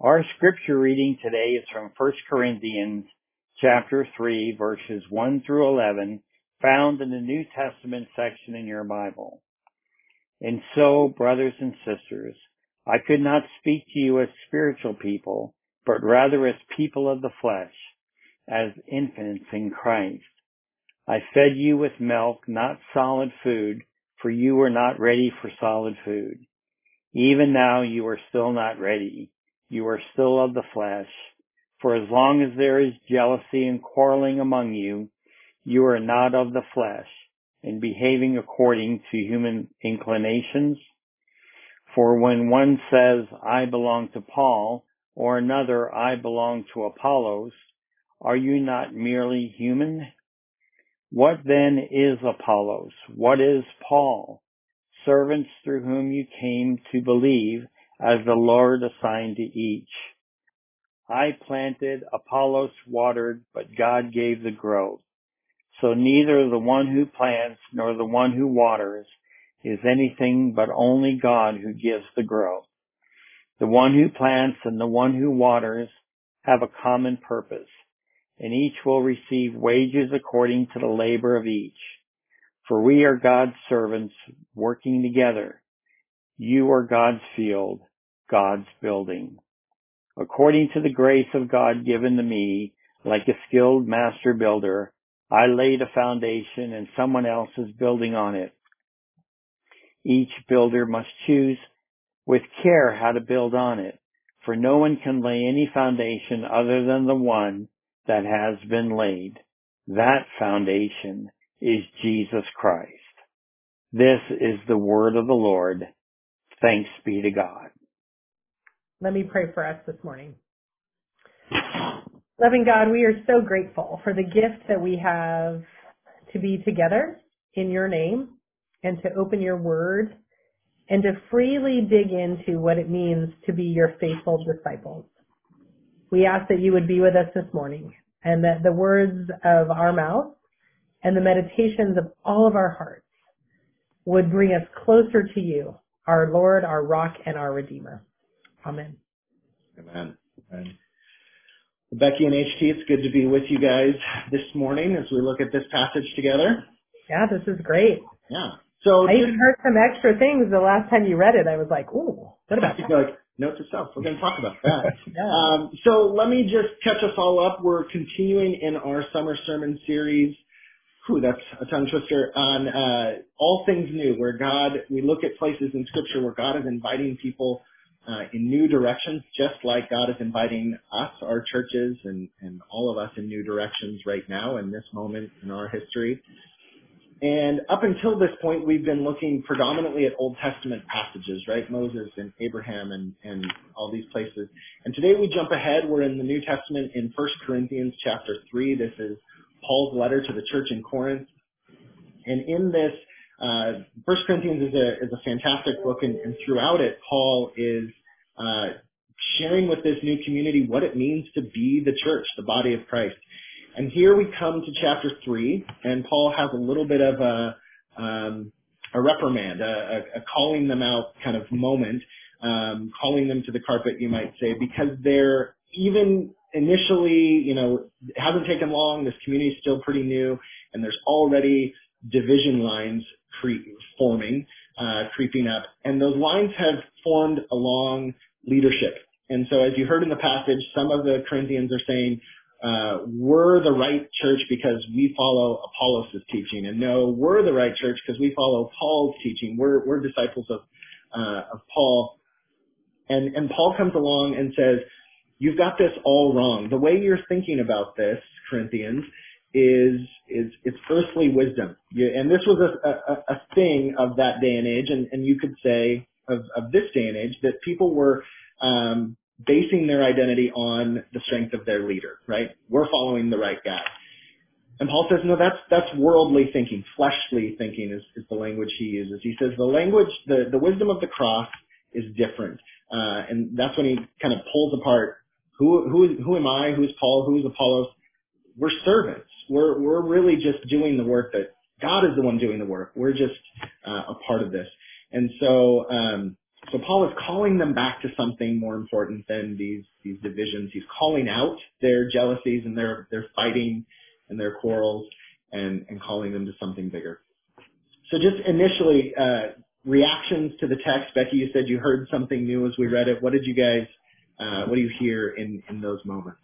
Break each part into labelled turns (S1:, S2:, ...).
S1: Our scripture reading today is from 1 Corinthians chapter 3, verses 1 through 11, found in the New Testament section in your Bible. And so, brothers and sisters, I could not speak to you as spiritual people, but rather as people of the flesh, as infants in Christ. I fed you with milk, not solid food, for you were not ready for solid food. Even now you are still not ready. You are still of the flesh. For as long as there is jealousy and quarreling among you, you are not of the flesh, and behaving according to human inclinations. For when one says, I belong to Paul, or another, I belong to Apollos, are you not merely human? What then is Apollos? What is Paul? Servants through whom you came to believe, as the Lord assigned to each. I planted, Apollos watered, but God gave the growth. So neither the one who plants nor the one who waters is anything but only God who gives the growth. The one who plants and the one who waters have a common purpose, and each will receive wages according to the labor of each. For we are God's servants working together. You are God's field, God's building. According to the grace of God given to me, like a skilled master builder, I laid a foundation and someone else is building on it. Each builder must choose with care how to build on it, for no one can lay any foundation other than the one that has been laid. That foundation is Jesus Christ. This is the word of the Lord. Thanks be to God.
S2: Let me pray for us this morning. Loving God, we are so grateful for the gift that we have to be together in your name and to open your word and to freely dig into what it means to be your faithful disciples. We ask that you would be with us this morning and that the words of our mouth and the meditations of all of our hearts would bring us closer to you, our Lord, our rock, and our Redeemer. Amen.
S3: Amen. Amen. Becky and HT, it's good to be with you guys this morning as we look at this passage together.
S2: Yeah, this is great.
S3: Yeah. So
S2: I even heard some extra things the last time you read it. I was like, ooh, what about that?
S3: Like, note to self, we're going to talk about that. Yeah. So let me just catch us all up. We're continuing in our summer sermon series. That's a tongue twister, on all things new, where we look at places in Scripture where God is inviting people in new directions, just like God is inviting us, our churches, and all of us in new directions right now in this moment in our history. And up until this point, we've been looking predominantly at Old Testament passages, right? Moses and Abraham and all these places. And today we jump ahead. We're in the New Testament in 1 Corinthians chapter 3. This is Paul's letter to the church in Corinth. And in this, 1 Corinthians is a fantastic book, and throughout it, Paul is sharing with this new community what it means to be the church, the body of Christ. And here we come to chapter 3, and Paul has a little bit of a reprimand, a calling them out kind of moment, calling them to the carpet, you might say, because they're even initially, it hasn't taken long. This community is still pretty new, and there's already division lines creeping up. And those lines have formed along leadership. And so as you heard in the passage, some of the Corinthians are saying, we're the right church because we follow Apollos' teaching. And no, we're the right church because we follow Paul's teaching. We're disciples of Paul. And Paul comes along and says, you've got this all wrong. The way you're thinking about this, Corinthians, is it's earthly wisdom. And this was a thing of that day and age, and you could say of this day and age, that people were basing their identity on the strength of their leader, right? We're following the right guy. And Paul says, no, that's worldly thinking, fleshly thinking is the language he uses. He says the wisdom of the cross is different. And that's when he kind of pulls apart who am I, who's Paul, who's Apollos. We're servants. We're really just doing the work that God is the one doing the work. We're just a part of this. And so So Paul is calling them back to something more important than these divisions. He's calling out their jealousies and their fighting and their quarrels and calling them to something bigger. So just initially, reactions to the text. Becky, you said you heard something new as we read it. What do you hear in those moments?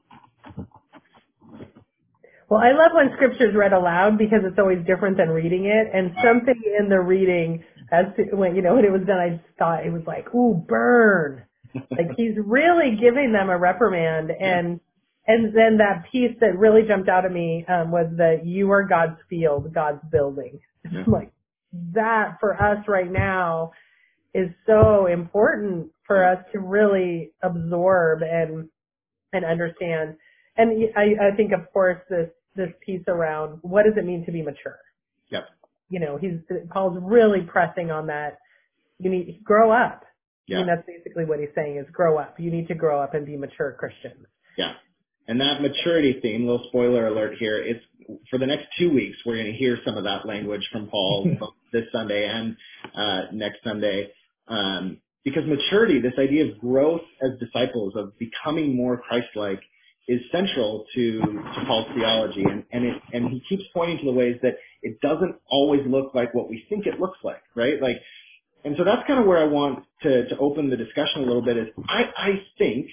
S2: Well, I love when scripture is read aloud because it's always different than reading it. And something in the reading, when it was done, I just thought it was like, ooh, burn. Like he's really giving them a reprimand. And then that piece that really jumped out at me was that you are God's field, God's building.
S3: Yeah.
S2: Like that for us right now is so important for us to really absorb and understand. And I think, of course, this piece around what does it mean to be mature?
S3: Yep.
S2: Paul's really pressing on that. You need to grow up.
S3: Yeah.
S2: I mean, that's basically what he's saying is grow up. You need to grow up and be mature Christians.
S3: Yeah. And that maturity theme, little spoiler alert here, it's for the next 2 weeks, we're going to hear some of that language from Paul both this Sunday and next Sunday. Because maturity, this idea of growth as disciples, of becoming more Christ-like, is central to Paul's theology. And he keeps pointing to the ways that it doesn't always look like what we think it looks like, right? And so that's kind of where I want to open the discussion a little bit is I think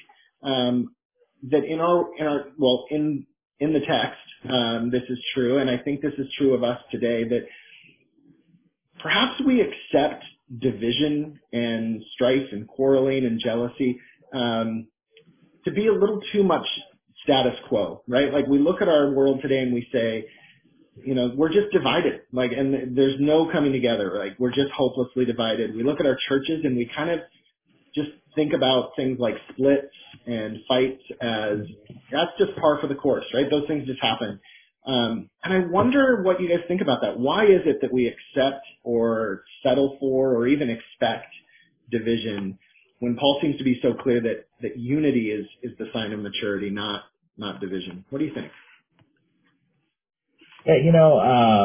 S3: that in the text, this is true, and I think this is true of us today, that perhaps we accept division and strife and quarreling and jealousy to be a little too much status quo, right? Like we look at our world today and we say, we're just divided, and there's no coming together. Like we're just hopelessly divided. We look at our churches and we kind of just think about things like splits and fights as that's just par for the course, right? Those things just happen. And I wonder what you guys think about that. Why is it that we accept or settle for or even expect division when Paul seems to be so clear that unity is the sign of maturity, not division? What do you think?
S4: Yeah,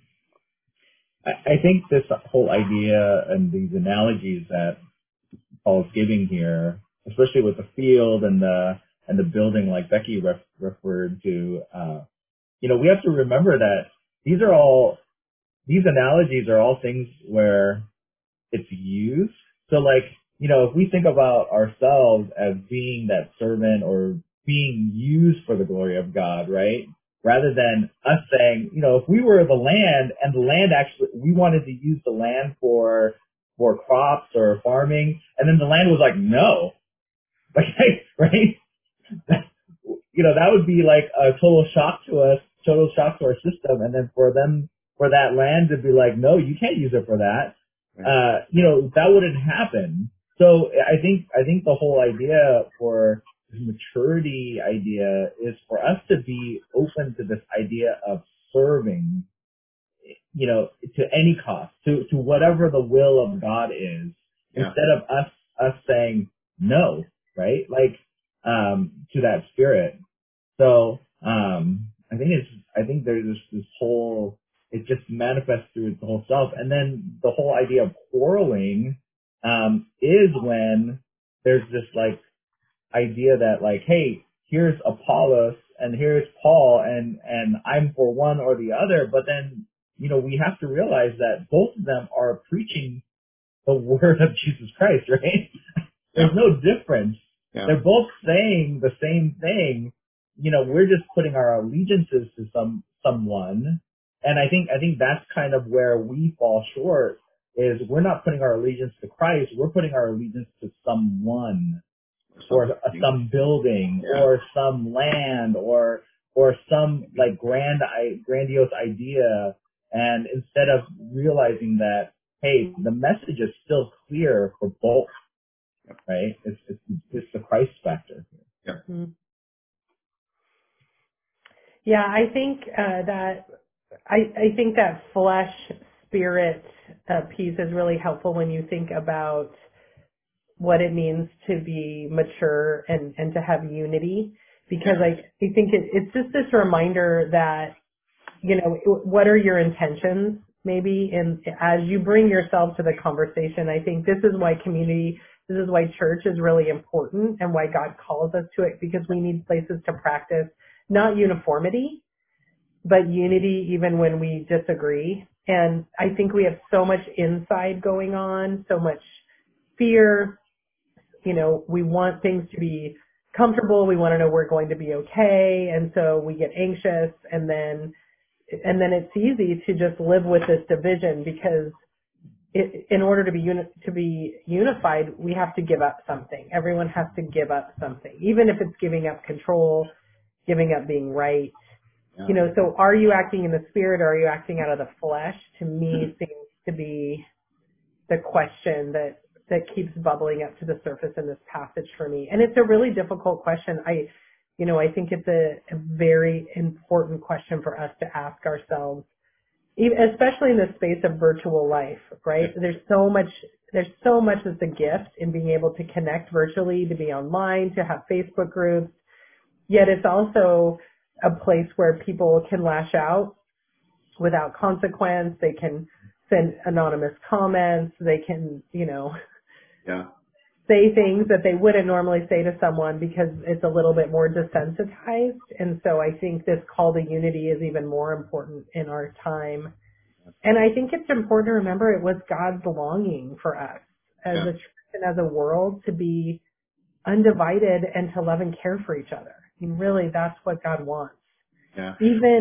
S4: I think this whole idea and these analogies that Paul's giving here, especially with the field and the building, like Becky referred to, we have to remember that these analogies are all things where it's used. So if we think about ourselves as being that servant or being used for the glory of God, right? Rather than us saying, if we were the land and the land actually, we wanted to use the land for crops or farming, and then the land was like, no. Right? That would be like a total shock to us, total shock to our system. And then for that land to be like, no, you can't use it for that. Right. That wouldn't happen. So I think the whole idea for this maturity idea is for us to be open to this idea of serving, to any cost, to whatever the will of God is, instead of us saying no, right? To that spirit. So, I think there's this whole, it just manifests through the whole self. And then the whole idea of quarreling, is when there's this idea that hey, here's Apollos and here's Paul and I'm for one or the other, but then, we have to realize that both of them are preaching the word of Jesus Christ, right? There's no difference. Yeah. They're both saying the same thing. We're just putting our allegiances to someone. And I think that's kind of where we fall short, is we're not putting our allegiance to Christ. We're putting our allegiance to someone or some building or some land or some grandiose idea. And instead of realizing that, hey, the message is still clear for both, right? It's the Christ factor.
S3: Yeah.
S2: Mm-hmm. Yeah, I think I think that flesh spirit piece is really helpful when you think about what it means to be mature and to have unity, because I think it's just this reminder that, what are your intentions maybe. And as you bring yourself to the conversation, I think this is why community, this is why church is really important and why God calls us to it, because we need places to practice not uniformity, but unity even when we disagree. And I think we have so much inside going on, so much fear. You know, we want things to be comfortable. We want to know we're going to be okay. And so we get anxious, and then it's easy to just live with this division, because in order to be unified, we have to give up something. Everyone has to give up something, even if it's giving up control, giving up being right.
S3: Yeah.
S2: You know, so are you acting in the spirit, or are you acting out of the flesh? To me, seems to be the question that keeps bubbling up to the surface in this passage for me. And it's a really difficult question. I think it's a very important question for us to ask ourselves, especially in the space of virtual life, right?
S3: Yeah.
S2: There's so much that's a gift in being able to connect virtually, to be online, to have Facebook groups. Yet it's also a place where people can lash out without consequence. They can send anonymous comments. They can,
S3: Yeah.
S2: say things that they wouldn't normally say to someone because it's a little bit more desensitized. And so I think this call to unity is even more important in our time. And I think it's important to remember it was God's longing for us as a church and as a world to be undivided and to love and care for each other. I mean, really, that's what God wants.
S3: Yeah.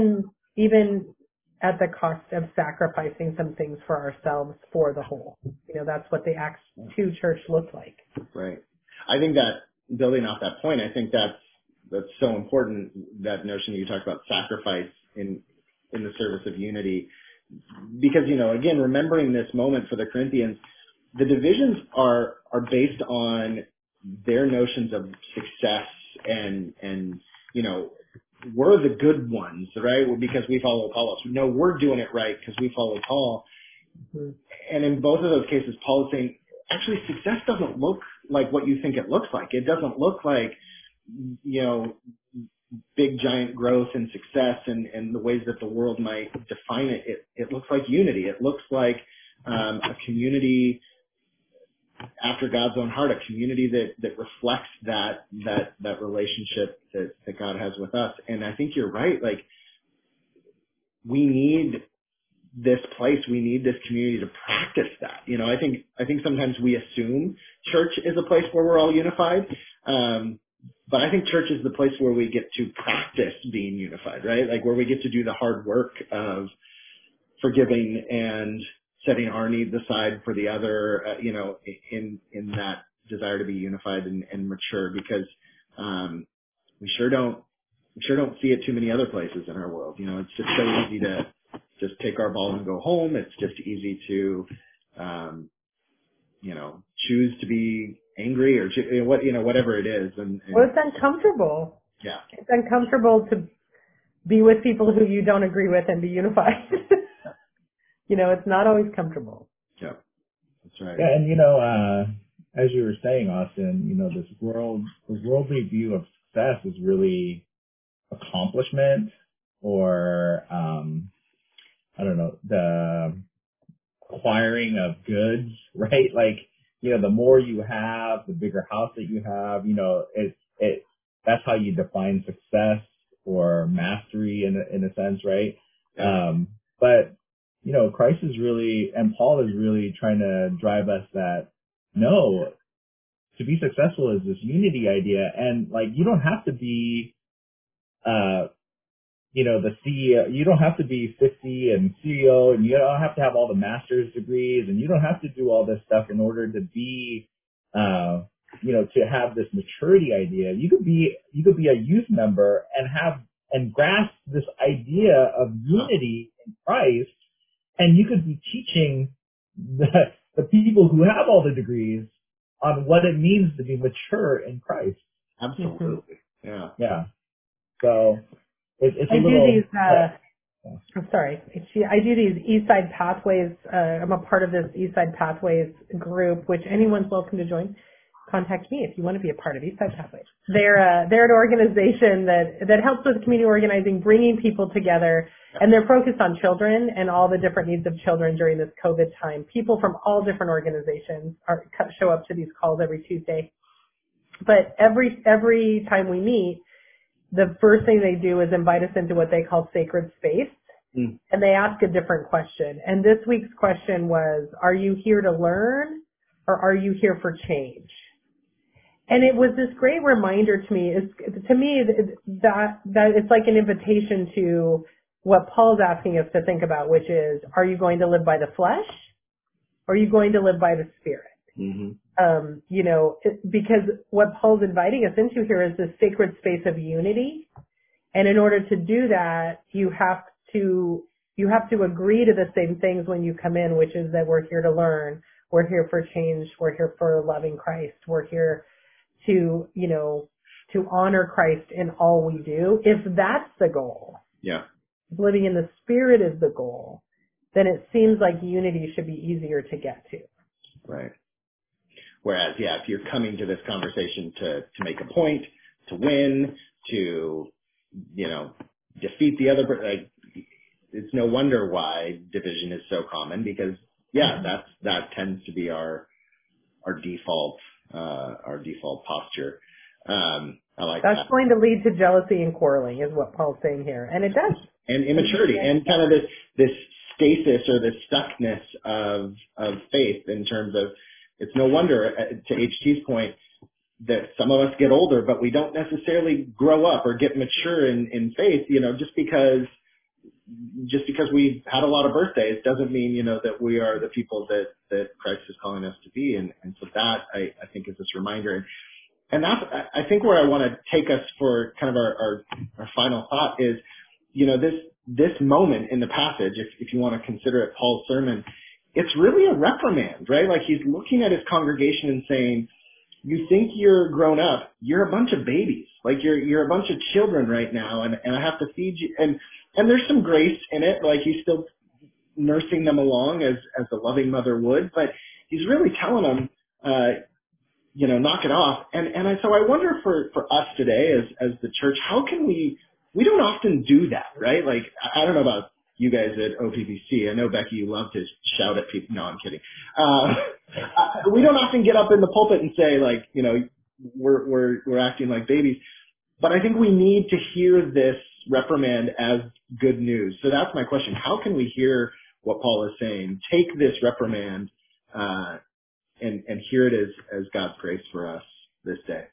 S2: Even at the cost of sacrificing some things for ourselves for the whole. That's what the Acts 2 church looked like.
S3: Right. I think that, building off that point, I think that's so important, that notion you talked about sacrifice in the service of unity. Because, again, remembering this moment for the Corinthians, the divisions are based on their notions of success and we're the good ones, right? Because we follow Paul. No, we're doing it right because we follow Paul. Mm-hmm. And in both of those cases, Paul is saying, actually, success doesn't look like what you think it looks like. It doesn't look like, big giant growth and success and the ways that the world might define it. It looks like unity. It looks like a community after God's own heart, a community that reflects that relationship that God has with us. And I think you're right. Like, we need this place, we need this community to practice that. I think sometimes we assume church is a place where we're all unified. But I think church is the place where we get to practice being unified, right? Like, where we get to do the hard work of forgiving and setting our needs aside for the other, in that desire to be unified and mature, because we sure don't see it too many other places in our world. It's just so easy to just take our ball and go home. It's just easy to, choose to be angry or whatever it is. And
S2: well, it's uncomfortable.
S3: Yeah,
S2: it's uncomfortable to be with people who you don't agree with and be unified. It's not always comfortable.
S3: Yeah, that's right.
S4: Yeah, and as you were saying, Austin, this worldly view of success is really accomplishment, or I don't know, the acquiring of goods, right? Like, the more you have, the bigger house that you have, that's how you define success or mastery in a sense, right?
S3: Yeah.
S4: But Christ is really, and Paul is really trying to drive us that, no, to be successful is this unity idea. And like, you don't have to be, the CEO, you don't have to be 50 and CEO, and you don't have to have all the master's degrees, and you don't have to do all this stuff in order to be, to have this maturity idea. You could be a youth member and grasp this idea of unity in Christ, and you could be teaching the people who have all the degrees on what it means to be mature in Christ.
S3: Absolutely. Yeah.
S4: Yeah. So it's
S2: I
S4: a little.
S2: do these. I'm sorry. I do these Eastside Pathways. I'm a part of this Eastside Pathways group, which anyone's welcome to join. contact me if you want to be a part of Eastside Pathways. They're an organization that helps with community organizing, bringing people together, and they're focused on children and all the different needs of children during this COVID time. People from all different organizations show up to these calls every Tuesday. But every time we meet, the first thing they do is invite us into what they call sacred space. And they ask a different question. And this week's question was, are you here to learn or are you here for change? And it was this great reminder to me, that it's like an invitation to what Paul's asking us to think about, which is, are you going to live by the flesh or are you going to live by the Spirit? Because what Paul's inviting us into here is this sacred space of unity. And in order to do that, you have to agree to the same things when you come in, which is that we're here to learn, we're here for change, we're here for loving Christ, we're here to honor Christ in all we do. If that's the goal, if living in the Spirit is the goal, then it seems like unity should be easier to get to.
S3: Right. Whereas, if you're coming to this conversation to make a point, to win, to, defeat the other, it's no wonder why division is so common, because that tends to be our default posture. I like
S2: that's
S3: that.
S2: going to lead to jealousy and quarreling, is what Paul's saying here, and it does.
S3: And immaturity, and kind of this stasis or this stuckness of faith, in terms of, it's no wonder, to HT's point, that some of us get older, but we don't necessarily grow up or get mature in faith. Just because we've had a lot of birthdays doesn't mean, that we are the people that Christ is calling us to be. And so that, I think, is this reminder. And that's, I think, where I want to take us for kind of our final thought is, this moment in the passage, if you want to consider it Paul's sermon, it's really a reprimand, right? Like, he's looking at his congregation and saying, you think you're grown up, you're a bunch of babies. Like, you're a bunch of children right now, and I have to feed you. And there's some grace in it, like he's still nursing them along as a loving mother would, but he's really telling them, knock it off. So I wonder for us today as the church, how can we don't often do that, right? Like, I don't know about you guys at OPBC. I know, Becky, you love to shout at people. No, I'm kidding. We don't often get up in the pulpit and say, like, we're acting like babies. But I think we need to hear this reprimand as good news. So that's my question. How can we hear what Paul is saying? Take this reprimand and hear it as God's grace for us this day.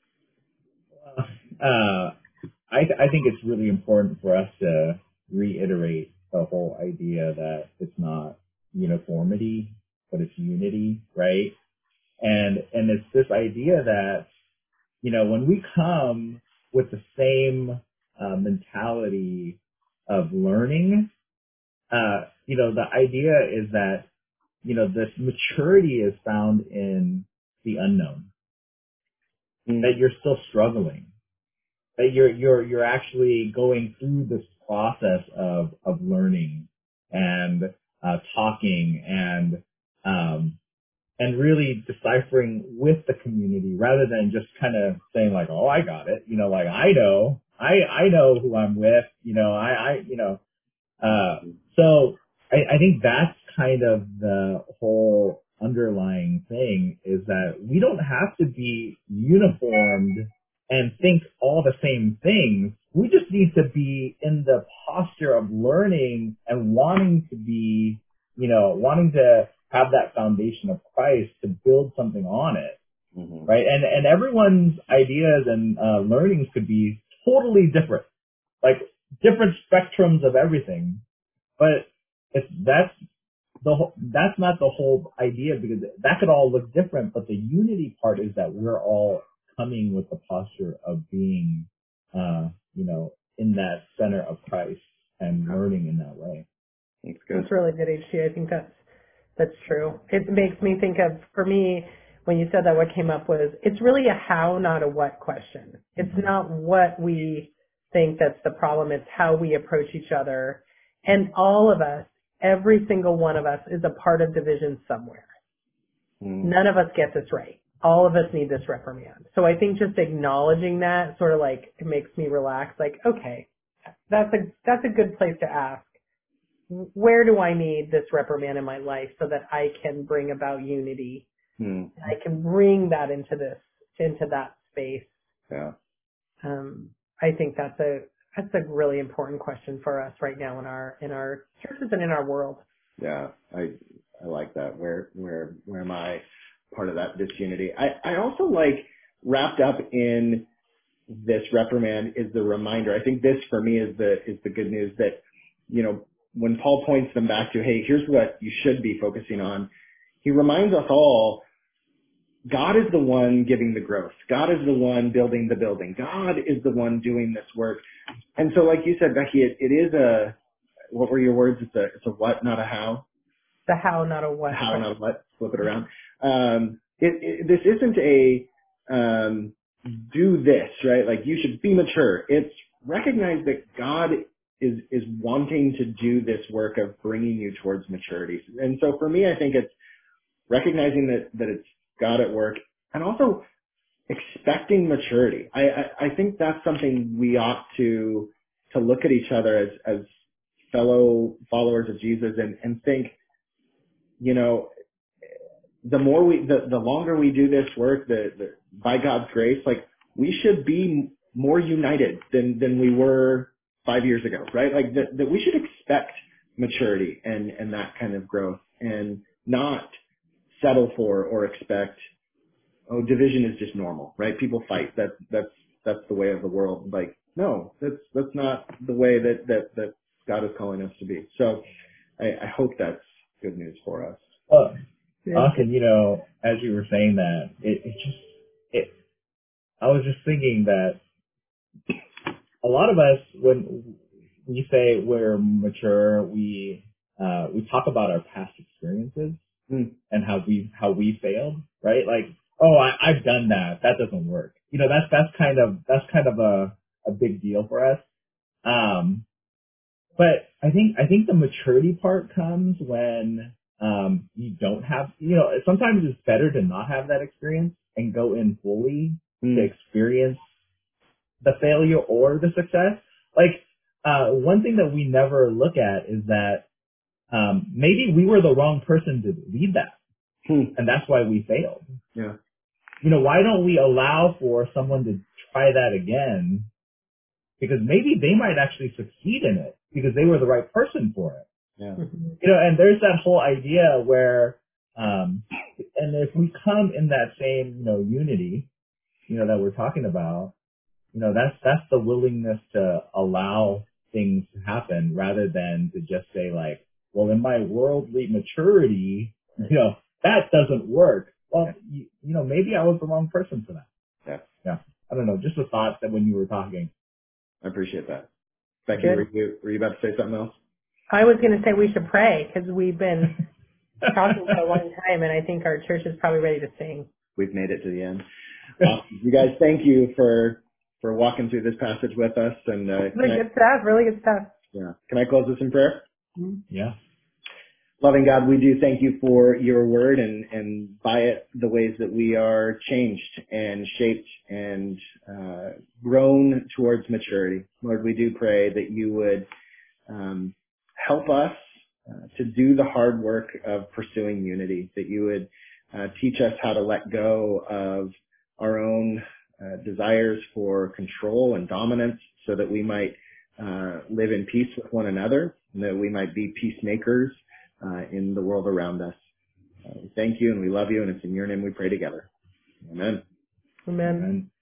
S4: I think it's really important for us to reiterate the whole idea that it's not uniformity, but it's unity, right? And it's this idea that, when we come with the same mentality of learning, the idea is that, this maturity is found in the unknown, that you're still struggling, that you're actually going through this process of learning and talking and really deciphering with the community, rather than just kind of saying, like, oh, I got it, like, I know who I'm with, so I think that's kind of the whole underlying thing, is that we don't have to be uniformed and think all the same things. We just need to be in the posture of learning and wanting to be, wanting to have that foundation of Christ to build something on it, right? And everyone's ideas and learnings could be totally different, like different spectrums of everything. But that's not the whole idea, because that could all look different. But the unity part is that we're all coming with the posture of being, in that center of Christ and learning in that way.
S3: That's good.
S2: That's really good, HT. I think that's true. It makes me think of, for me, when you said that, what came up was, it's really a how, not a what question. It's not what we think that's the problem. It's how we approach each other. And all of us, every single one of us, is a part of division somewhere. None of us get this right. all of us need this reprimand. So I think just acknowledging that sort of like, it makes me relax. Like, okay, that's a good place to ask. Where do I need this reprimand in my life so that I can bring about unity? I can bring that into that space.
S5: Yeah.
S2: I think that's a really important question for us right now in our churches and in our world.
S5: Yeah. I like that. Where am I part of that disunity? I also like wrapped up in this reprimand is the reminder. I think this for me is the good news that, you know, when Paul points them back to, hey, here's what you should be focusing on, he reminds us all, God is the one giving the growth. God is the one building the building. God is the one doing this work. And so like you said, Becky, it is what were your words? It's a what, not a how.
S2: The how, not a what.
S5: How, not a what. Flip it around. This isn't a do this, right? Like you should be mature. It's recognize that God is wanting to do this work of bringing you towards maturity. And so for me, I think it's recognizing that it's God at work and also expecting maturity. I think that's something we ought to look at each other as fellow followers of Jesus and think, you know, the longer we do this work, by God's grace, like we should be more united than we were 5 years ago, right? Like that we should expect maturity and that kind of growth and not settle for or expect, oh, division is just normal, right? People fight. That's the way of the world. Like, no, that's not the way that God is calling us to be. So I hope that's good news for us.
S4: Austin, you know, as you were saying that, I was just thinking that a lot of us, when we say we're mature, we talk about our past experiences and how we failed, right? Like, oh, I've done that. That doesn't work. You know, that's kind of a big deal for us. But I think the maturity part comes when you don't have, you know, sometimes it's better to not have that experience and go in fully to experience the failure or the success. Like, one thing that we never look at is that maybe we were the wrong person to lead that. And that's why we failed.
S5: Yeah.
S4: You know, why don't we allow for someone to try that again? Because maybe they might actually succeed in it because they were the right person for it.
S5: Yeah.
S4: You know, and there's that whole idea where, and if we come in that same, you know, unity, you know, that we're talking about, you know, that's the willingness to allow things to happen rather than to just say like, well, in my worldly maturity, you know, that doesn't work. Well, you know, maybe I was the wrong person for that.
S5: Yeah.
S4: Yeah. I don't know. Just a thought that when you were talking.
S5: I appreciate that. Becky,
S2: Good.
S5: were you about to say something else?
S2: I was going to say we should pray because we've been talking for a long time, and I think our church is probably ready to sing.
S5: We've made it to the end. You guys, thank you for walking through this passage with us. And
S2: Really good stuff. Really good stuff.
S5: Yeah. Can I close this in prayer?
S4: Yeah.
S5: Loving God, we do thank you for your word and by it the ways that we are changed and shaped and grown towards maturity. Lord, we do pray that you would help us to do the hard work of pursuing unity, that you would teach us how to let go of our own desires for control and dominance so that we might live in peace with one another, and that we might be peacemakers in the world around us. We thank you and we love you, and it's in your name we pray together. Amen.
S2: Amen.